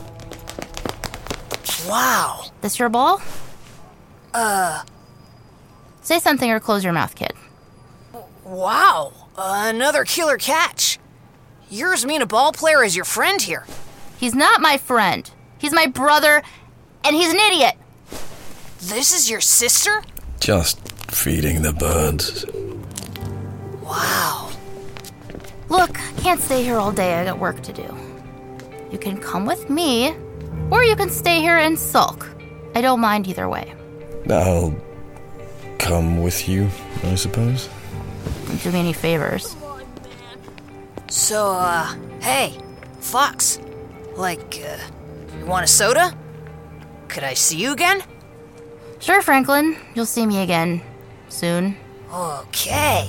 Wow. This your ball? Uh... Say something or close your mouth, kid. Wow. Uh, another killer catch. You're as mean a ball player as your friend here. He's not my friend. He's my brother, and he's an idiot. This is your sister? Just feeding the birds. Wow. Look, I can't stay here all day. I got work to do. You can come with me, or you can stay here and sulk. I don't mind either way. I'll come with you, I suppose. Don't do me any favors. So, uh, hey, Fox. Like, uh, you want a soda? Could I see you again? Sure, Franklin. You'll see me again. Soon. Okay.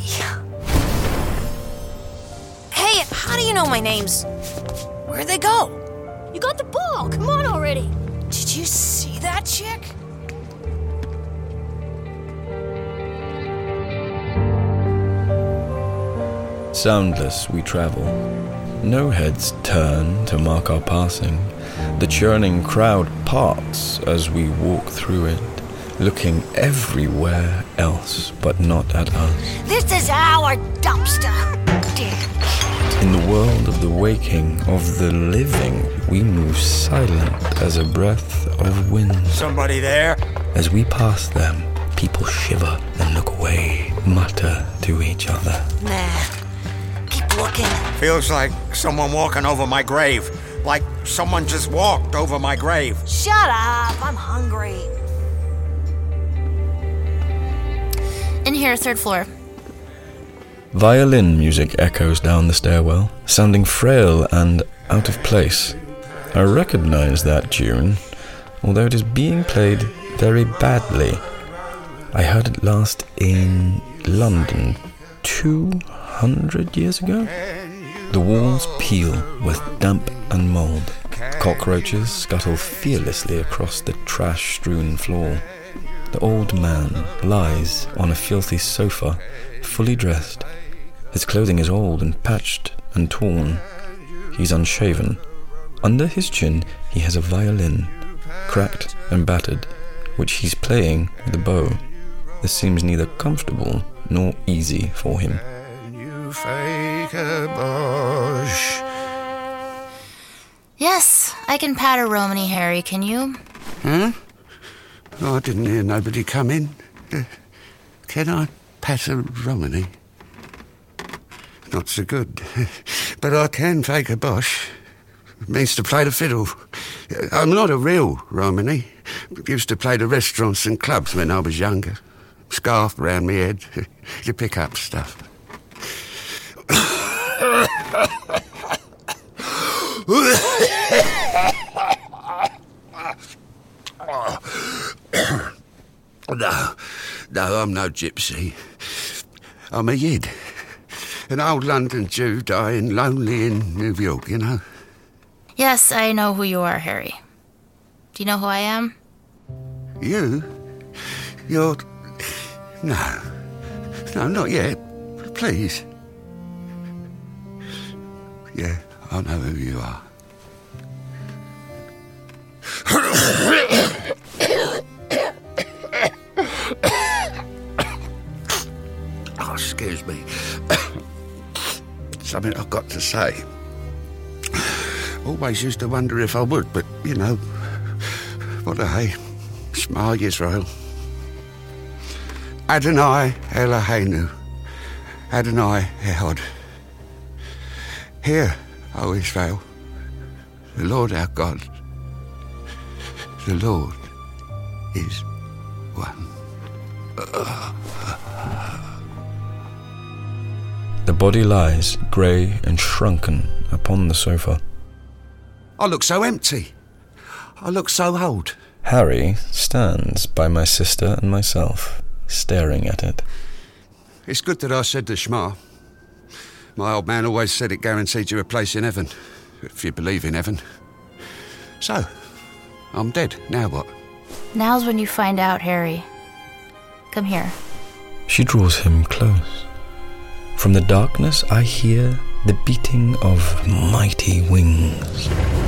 Hey, how do you know my name's... Where'd they go? You got the ball! Come on already! Did you see that chick? Soundless we travel. No heads turn to mark our passing. The churning crowd parts as we walk through it, looking everywhere else but not at us. This is our dumpster. In the world of the waking, of the living, we move silent as a breath of wind. Somebody there? As we pass them, people shiver and look away, mutter to each other. Nah. Keep looking. Feels like someone walking over my grave. Like someone just walked over my grave. Shut up. I'm hungry. In here, third floor. Violin music echoes down the stairwell, sounding frail and out of place. I recognize that tune, although it is being played very badly. I heard it last in London two hundred years ago. The walls peel with damp and mould. Cockroaches scuttle fearlessly across the trash-strewn floor. The old man lies on a filthy sofa, fully dressed. His clothing is old and patched and torn. He's unshaven. Under his chin he has a violin, cracked and battered, which he's playing with a bow. This seems neither comfortable nor easy for him. Fake a bush. Yes, I can pat a Romany, Harry, can you? Hmm? Oh, I didn't hear nobody come in. Uh, can I pass a Romany? Not so good. But I can fake a Bosch. It means to play the fiddle. I'm not a real Romany. Used to play the restaurants and clubs when I was younger. Scarf round me head. You pick up stuff. No, no, I'm no gypsy. I'm a Yid. An old London Jew dying lonely in New York, you know? Yes, I know who you are, Harry. Do you know who I am? You? You're... No. No, not yet. Please. Yeah, I know who you are. Oh, excuse me. Something I've got to say. Always used to wonder if I would, but, you know, what a hey. Shema Yisrael. Adonai Eloheinu. Adonai Ehad. Hear, O Israel, the Lord our God, the Lord is one. The body lies, grey and shrunken, upon the sofa. I look so empty. I look so old. Harry stands by my sister and myself, staring at it. It's good that I said the Shema. My old man always said it guaranteed you a place in heaven, if you believe in heaven. So, I'm dead. Now what? Now's when you find out, Harry. Come here. She draws him close. From the darkness, I hear the beating of mighty wings.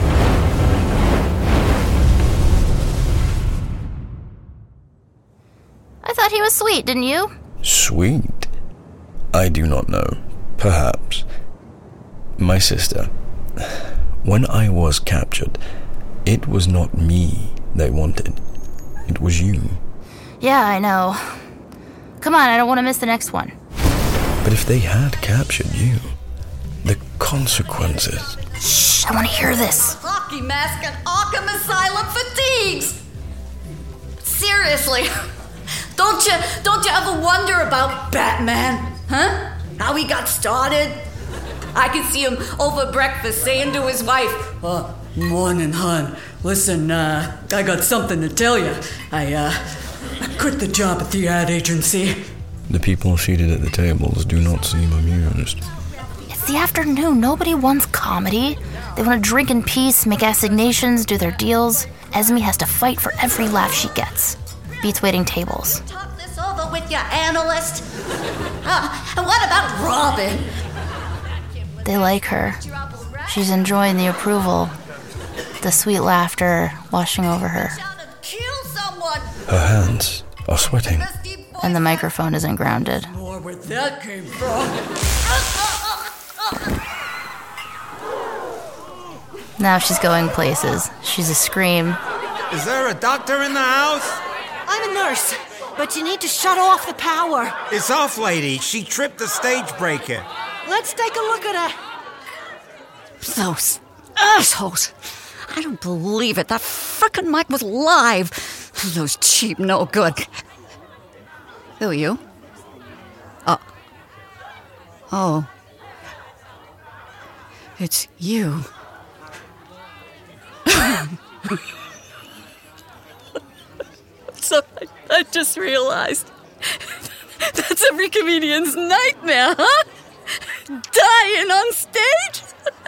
I thought he was sweet, didn't you? Sweet? I do not know. Perhaps. My sister, when I was captured, it was not me they wanted. It was you. Yeah, I know. Come on, I don't want to miss the next one. But if they had captured you, the consequences... Shh, I want to hear this. Hockey mask and Arkham Asylum fatigues! Seriously, don't you, don't you ever wonder about Batman? Huh? How he got started? I can see him over breakfast saying to his wife, uh, morning, hon. Listen, uh, I got something to tell you. I, uh, I quit the job at the ad agency. The people seated at the tables do not seem amused. It's the afternoon. Nobody wants comedy. They want to drink in peace, make assignations, do their deals. Esme has to fight for every laugh she gets. Beats waiting tables. Talk this over with your analyst. Uh, and what about Robin? They like her. She's enjoying the approval. The sweet laughter washing over her. Her hands are sweating. And the microphone isn't grounded. More where that came from. Now she's going places. She's a scream. Is there a doctor in the house? I'm a nurse, but you need to shut off the power. It's off, lady. She tripped the stage breaker. Let's take a look at her. Those assholes. I don't believe it. That frickin' mic was live. Those cheap no good. Who are you? Oh. Oh. It's you. So I, I just realized that's every comedian's nightmare, huh? Dying on stage?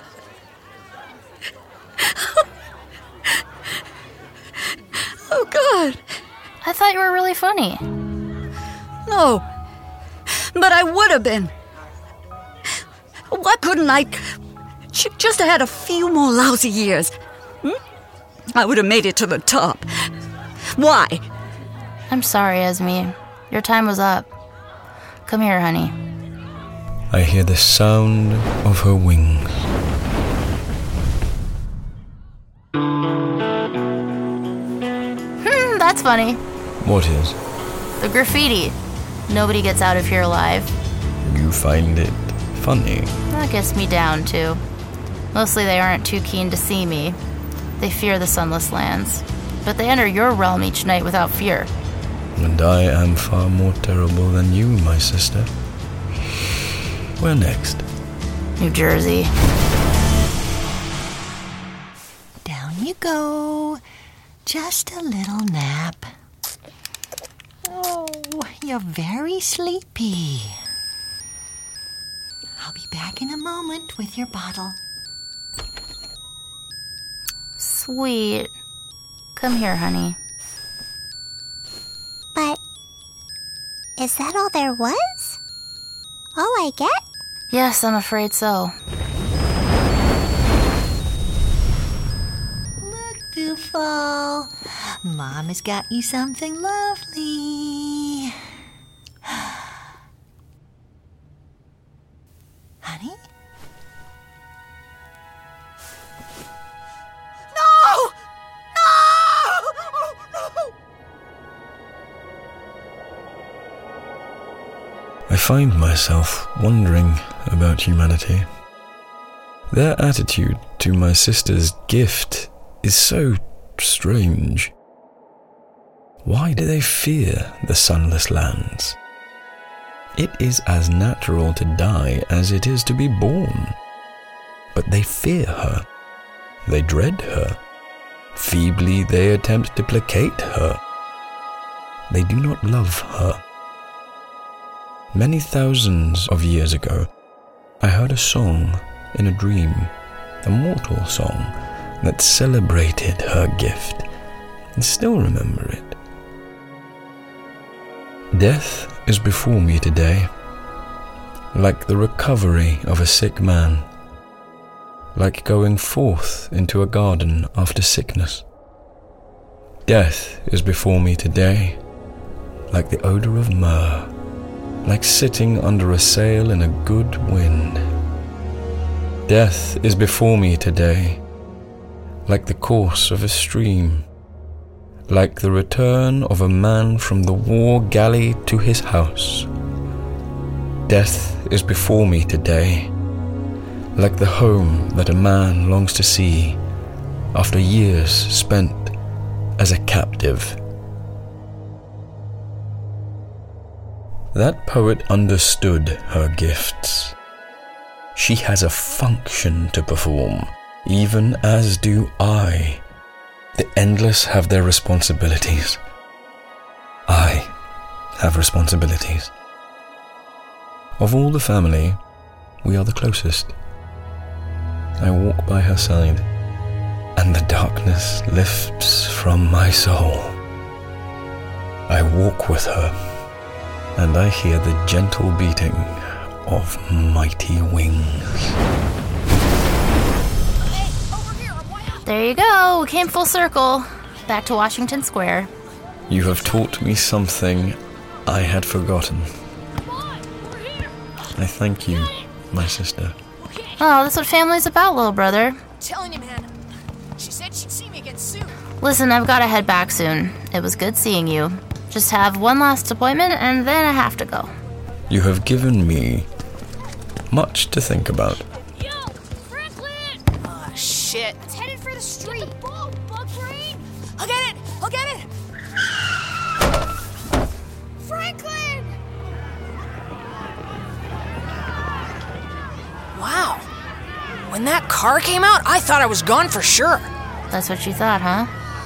Oh, God. I thought you were really funny. No, but I would have been. Why couldn't I j- just have had a few more lousy years? Hmm? I would have made it to the top. Why? I'm sorry, Esme. Your time was up. Come here, honey. I hear the sound of her wings. Hmm, that's funny. What is? The graffiti. Nobody gets out of here alive. You find it funny? That gets me down, too. Mostly they aren't too keen to see me. They fear the Sunless Lands. But they enter your realm each night without fear. And I am far more terrible than you, my sister. Where next? New Jersey. Down you go. Just a little nap. Oh, you're very sleepy. I'll be back in a moment with your bottle. Sweet. Come here, honey. But is that all there was? All I get? Yes, I'm afraid so. Look, Boofle. Mom has got you something lovely. Honey? No! No! Oh, no! I find myself wondering about humanity. Their attitude to my sister's gift is so strange. Why do they fear the Sunless Lands? It is as natural to die as it is to be born. But they fear her. They dread her. Feebly they attempt to placate her. They do not love her. Many thousands of years ago, I heard a song in a dream, a mortal song that celebrated her gift, and still remember it. Death is before me today, like the recovery of a sick man, like going forth into a garden after sickness. Death is before me today, like the odor of myrrh, like sitting under a sail in a good wind. Death is before me today, like the course of a stream, like the return of a man from the war galley to his house. Death is before me today, like the home that a man longs to see after years spent as a captive. That poet understood her gifts. She has a function to perform, even as do I. The endless have their responsibilities. I have responsibilities. Of all the family, we are the closest. I walk by her side, and the darkness lifts from my soul. I walk with her, and I hear the gentle beating of mighty wings. There you go. We came full circle. Back to Washington Square. You have taught me something I had forgotten. I thank you, my sister. Oh, that's what family's about, little brother. Telling you, man. She said she'd see me again soon. Listen, I've got to head back soon. It was good seeing you. Just have one last appointment, and then I have to go. You have given me much to think about. Yo, Franklin! Oh, shit. It's headed for the street. Get the ball, bug brain. I'll get it. I'll get it. Franklin! Wow. When that car came out, I thought I was gone for sure. That's what you thought, huh?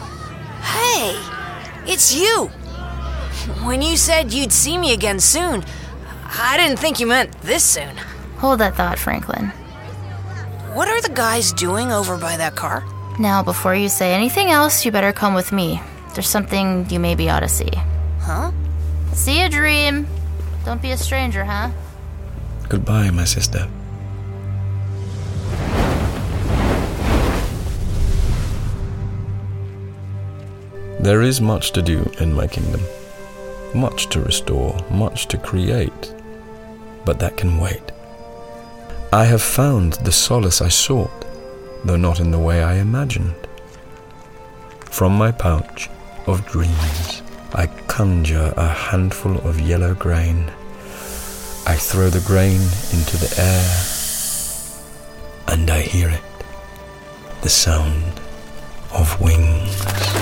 Hey, it's you. When you said you'd see me again soon, I didn't think you meant this soon. Hold that thought, Franklin. What are the guys doing over by that car? Now, before you say anything else, you better come with me. There's something you maybe ought to see. Huh? See a dream. Don't be a stranger, huh? Goodbye, my sister. There is much to do in my kingdom. Much to restore, much to create. But that can wait. I have found the solace I sought, though not in the way I imagined. From my pouch of dreams, I conjure a handful of yellow grain. I throw the grain into the air, and I hear it, the sound of wings.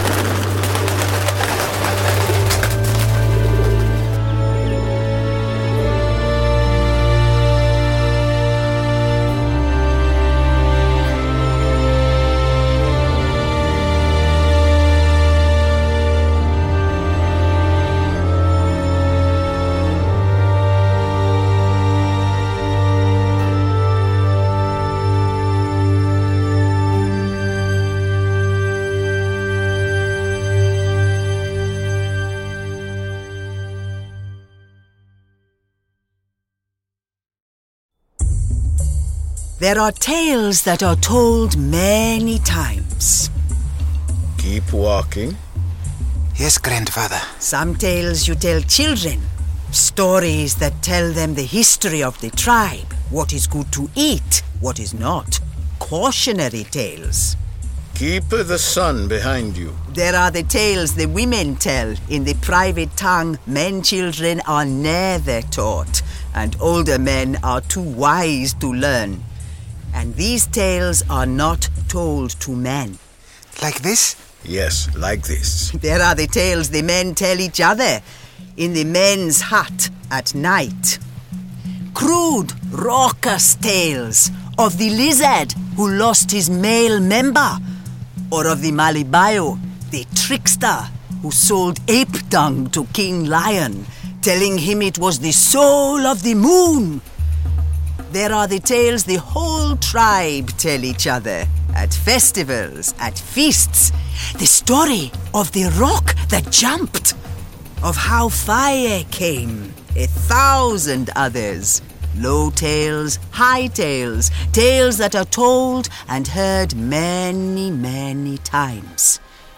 There are tales that are told many times. Keep walking. Yes, grandfather. Some tales you tell children. Stories that tell them the history of the tribe, what is good to eat, what is not. Cautionary tales. Keep the sun behind you. There are the tales the women tell. In the private tongue, men children are never taught, and older men are too wise to learn. And these tales are not told to men. Like this? Yes, like this. There are the tales the men tell each other in the men's hut at night. Crude, raucous tales of the lizard who lost his male member, or of the Malibayo, the trickster who sold ape dung to King Lion, telling him it was the soul of the moon. There are the tales the whole tribe tell each other at festivals, at feasts. The story of the rock that jumped, of how fire came, a thousand others. Low tales, high tales, tales that are told and heard many, many times.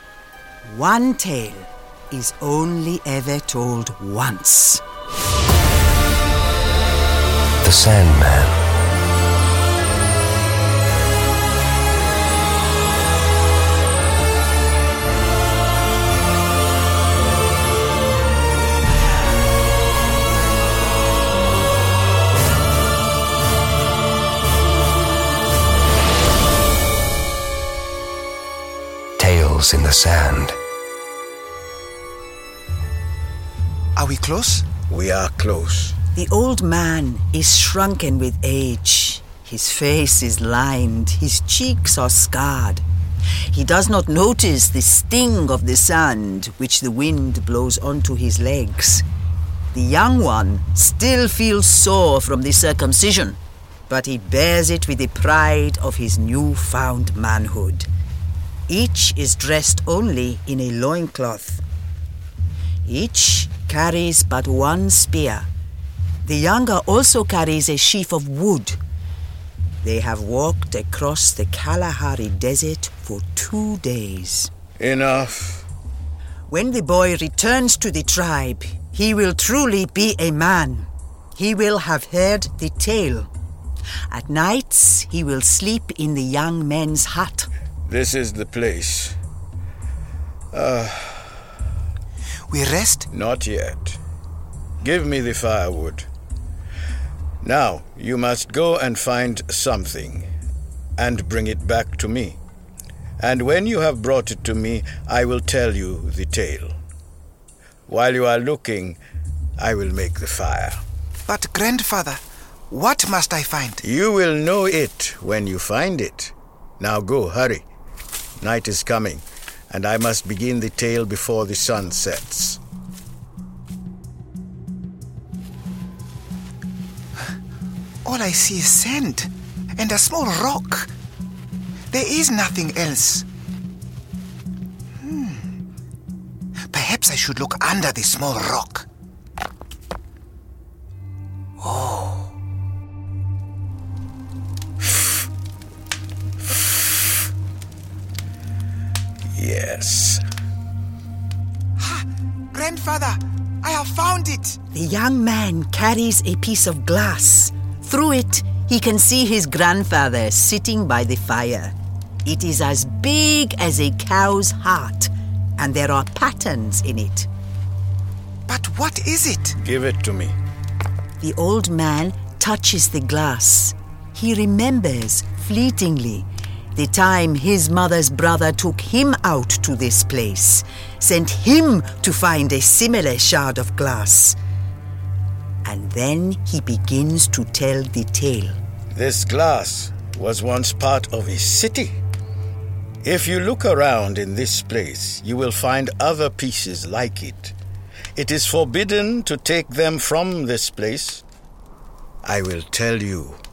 One tale is only ever told once. The Sandman. Tales in the Sand. Are we close? We are close. The old man is shrunken with age. His face is lined, his cheeks are scarred. He does not notice the sting of the sand which the wind blows onto his legs. The young one still feels sore from the circumcision, but he bears it with the pride of his newfound manhood. Each is dressed only in a loincloth. Each carries but one spear. The younger also carries a sheaf of wood. They have walked across the Kalahari Desert for two days. Enough. When the boy returns to the tribe, he will truly be a man. He will have heard the tale. At nights, he will sleep in the young men's hut. This is the place. Uh, we rest? Not yet. Give me the firewood. Now, you must go and find something, and bring it back to me. And when you have brought it to me, I will tell you the tale. While you are looking, I will make the fire. But, grandfather, what must I find? You will know it when you find it. Now go, hurry. Night is coming, and I must begin the tale before the sun sets. All I see is sand and a small rock. There is nothing else. Hmm. Perhaps I should look under the small rock. Oh. Yes. Ha! Grandfather, I have found it. The young man carries a piece of glass. Through it, he can see his grandfather sitting by the fire. It is as big as a cow's heart, and there are patterns in it. But what is it? Give it to me. The old man touches the glass. He remembers, fleetingly, the time his mother's brother took him out to this place, sent him to find a similar shard of glass. And then he begins to tell the tale. This glass was once part of a city. If you look around in this place, you will find other pieces like it. It is forbidden to take them from this place. I will tell you